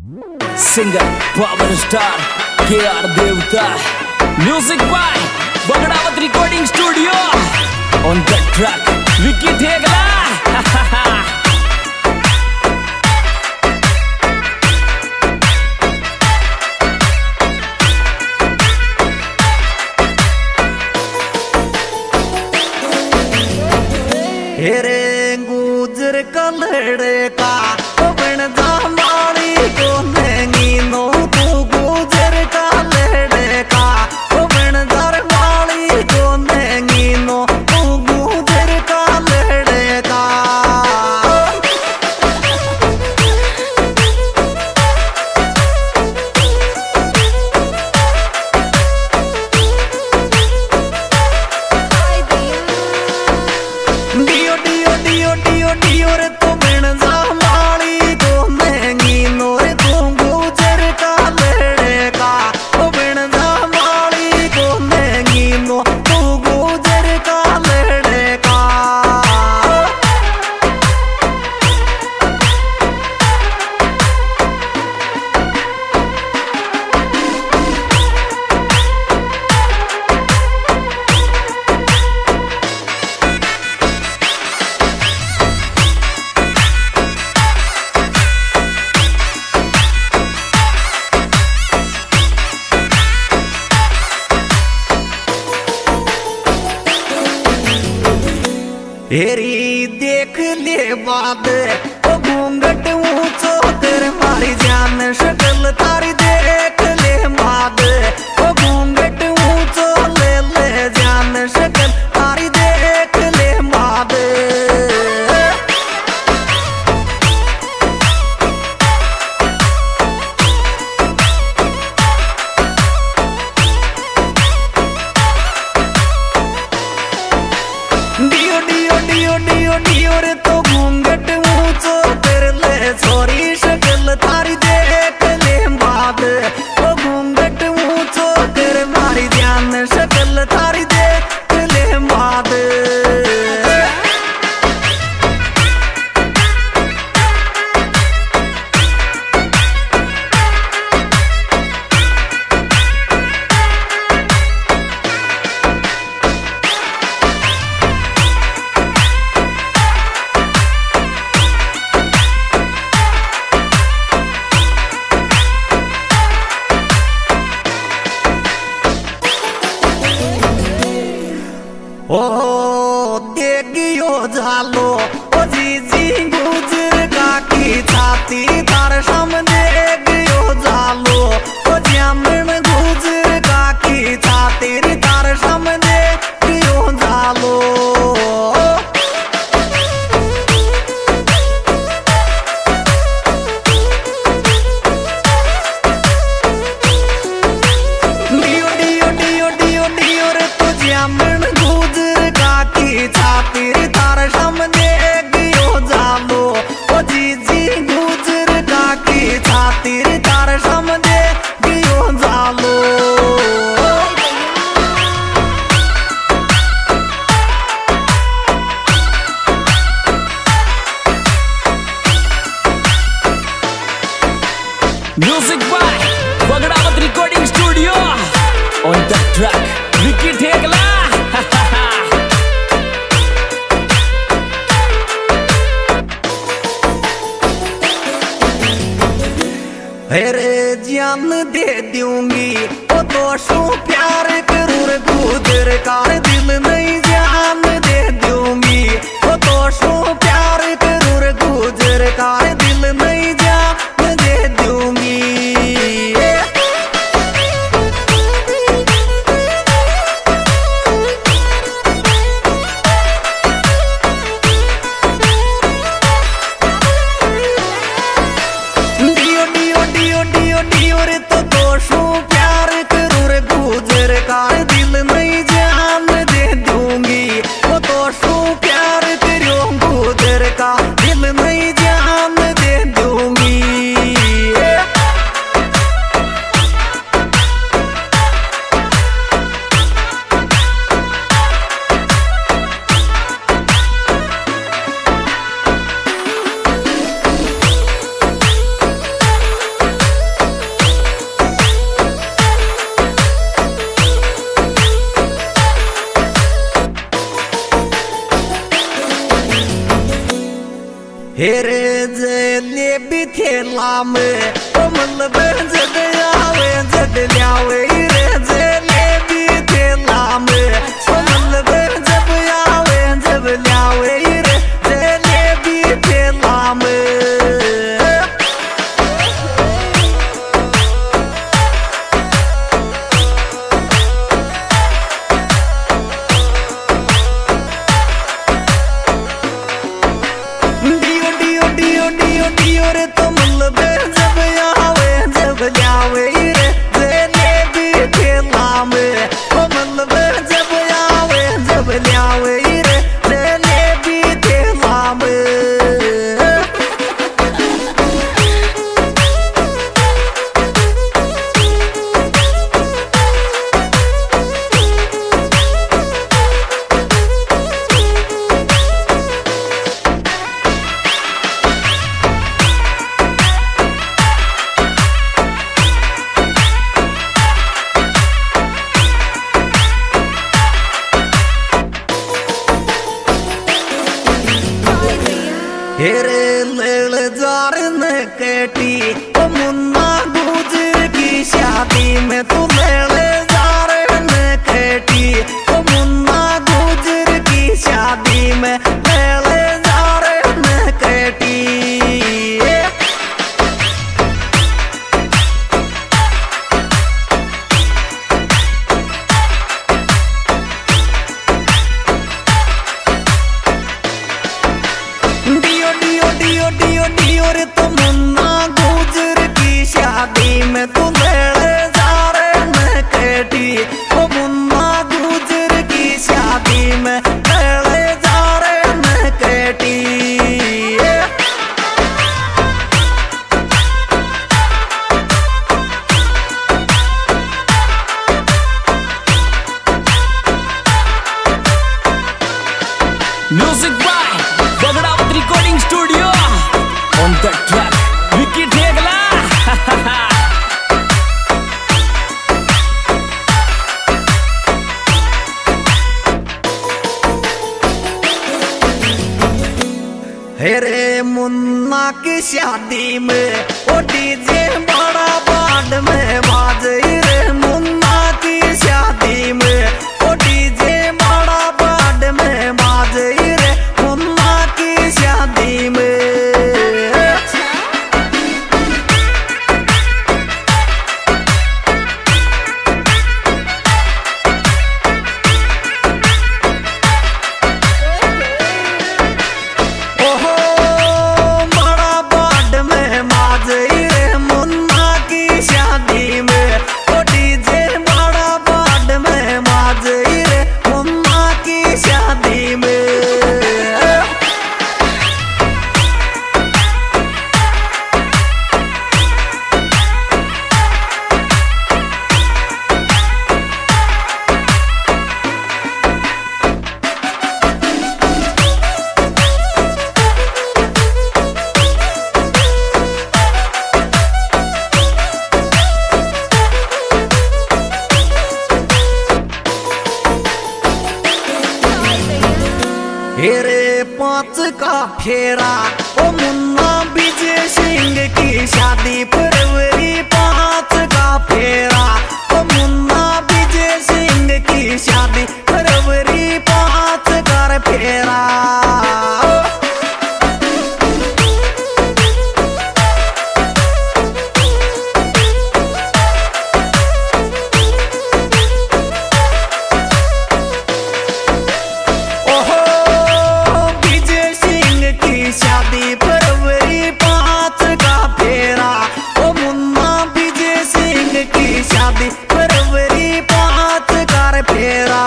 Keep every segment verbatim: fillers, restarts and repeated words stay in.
Singer power star K R Devta, music by Bagdawat recording studio, on the track Vicky Thegla. हेरे गुजर कलड़े का बन जा माड़ी को नेंगी नो तू गुजर कलड़े का बन जा माड़ी को नेंगी नो तू गुजर कलड़े का। डियो डियो डियो डियो डियो रे तो बिन जा माड़ी को महंगी नो रे तू गुजर का लड़े का ओ बिन जा माड़ी को महंगी नो तू गुजर का लड़े का। हेरी देख ले बाद ओ घूंघट ऊंचो तेरे मारी जान शक्ल तारी देख ले बाद ओ घूंघट ऊंचो ले ले जान शक्ल तारी देख ले बाद। डियो डियो डियो डियो डियो रे तो घूंघट ऊंचो तेरे ले छोरी शक्ल तारी देख ले बाद ओ घूंघट ऊंचो तेरे मारी ध्यान शक्ल तारी देख ले बाद। ओ देगियो झालो ओ जी जी गुजर का की छाती तार सामने गियो झालो ओ जामन गुजर का की छाती रे तार सामने गियो झालो। डियो डियो डियो डियो डियो रे तो जामन छाती रे तार सामने गियो झालो ओ जी जी गुजर का की छाती रे तार सामने गियो झालो। Music by Bagdawat recording studio, on the track Vicky Thegla. हेरे जान दे दूंगी ओ दोस्तों प्यार करूर गुजर का दिल नहीं जान दे दूंगी ओ दोस्तों प्यार करूर गुजर का दिल नहीं जान दे दूंगी। डियो डियो डियो डियो डियो रे तो दोस्तों प्यार करूर गुजर का दिल नहीं जान दे दूंगी ओ दोस्तों प्यार करो गुजर का दिल नहीं जान दे दूंगी। हेरे जले भी थेला में ओ मतलब जद आवे जद ल्यावे रे जले भी थेला में ओ मतलब जब आवे जब ल्यावे रे जले भी थेला में। रे तो मतलब जब आवे जब ल्यावे रे जलेबी थेला में ओ मतलब जब आवे जब ल्यावे रे जलेबी थेला में। हेरे लेल जार न केटी ओ मुन्ना गुजर की शादी में तू लेल जार न केटी ओ मुन्ना गुजर की शादी में लेल जार न केटी। डियो डियो डियो डियो डियो रे तो मुन्ना गुजर की शादी में तू लेले जारे न केटी ओ मुन्ना गुजर की शादी में लेले जारे न केटी। Music by Bagdawat recording studio on the track Vicky Thegla. हेरे मुन्ना की शादी में ओ डीजे बड़ा बाड में बाजे रे मुन्ना की शादी में ओ डीजे बड़ा बाड में बाजे रे मुन्ना की शादी में। हेरे पांच का फेरा ओ मुन्ना विजय सिंह की शादी फरवरी पांच का फेरा ओ मुन्ना विजय सिंह की शादी फरवरी पांच का फेरा। शादी फरवरी पांच का फेरा ओ मुन्ना विजय सिंह की शादी फरवरी पांच का फेरा।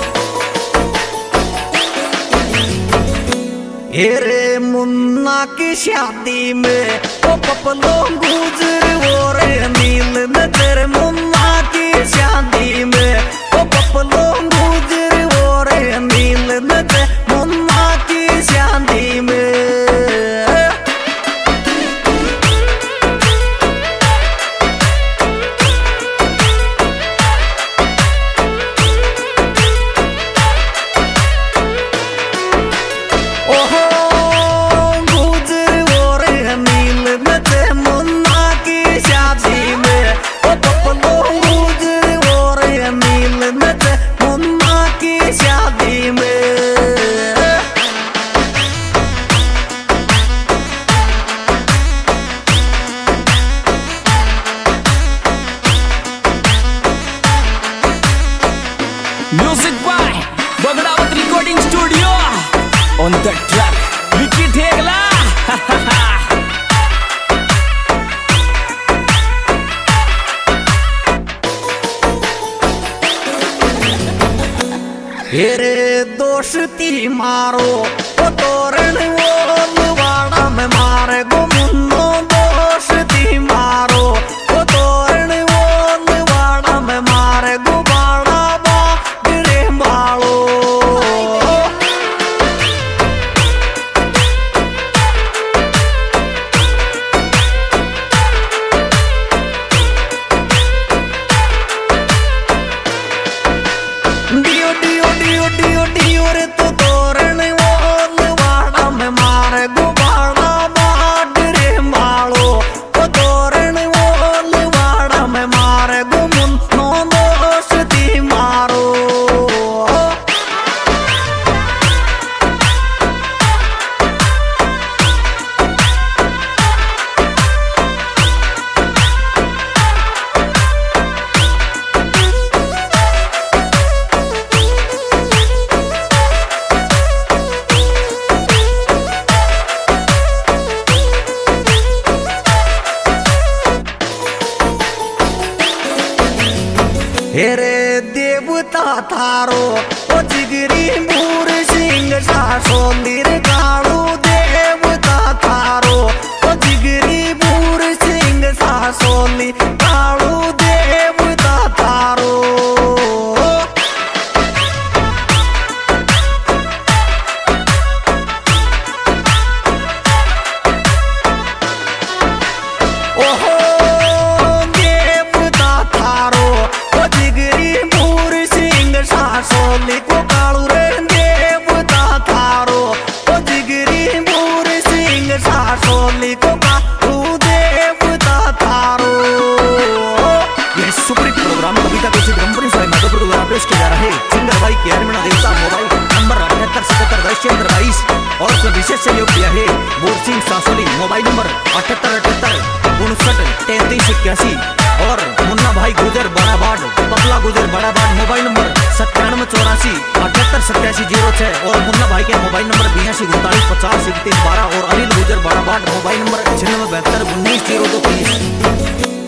हेरे मुन्ना की शादी में ओ पपलो गुजर और नील नजर मुन्ना की शादी में ओ पपलो गुजर और नील नजर मुन्ना की शादी में। Music by Bagdawat Recording Studio. On the track, Vicky Thegla. हेरे दोस्ती मारो ओ तोरण वाड़ा में मारे गो मुन्नो दोस्ती मारो ओ तोरण वाड़ा में मारे गो बाड़ा बागरे मारो। डियो डियो डियो डियो डियो रे तो तोरण वाड़ा में मारे गो बाड़ा बागरे मारो ओ तोरण वाड़ा में मारे गो मुन्नो दोस्ती मारो। हेरे देवता थारो ओ जिगरी मूर सिंह सासो लीर कालू देवता थारो ओ जिगरी मूर सिंह सासो ली कालू देवता थारो। ओहो देवता थारो सासोली को कालू रे देवता थारो ओ जिगरी मूर सिंह सासोली को कालू देवता थारो। यह सुपर हिट प्रोग्राम कविता के कंपनी से मधुपुर द्वारा पेश किया जा रहा है। सिंगर भाई के अरविंद देवता मोबाइल नंबर अठहत्तर सतहत्तर दस बाईस और उसमें विशेष सहयोग किया है बोर सिंह सासोली मोबाइल नंबर अठहत्तर अठहत्तर उनसठ तैंतीस इक्यासी और मुन्ना भाई गुजर बड़ाबाड़ पपला गुजर बड़ाबाड़ मोबाइल नंबर सत्तानवे चौरासी अठहत्तर सत्तासी जीरो छह और मुन्ना भाई के मोबाइल नंबर बयासी उनतालीस पचास इकतीस बारह और अनिल गुजर बड़ाबाड़ मोबाइल नंबर छियानवे बहत्तर उन्नीस जीरो दो तीस।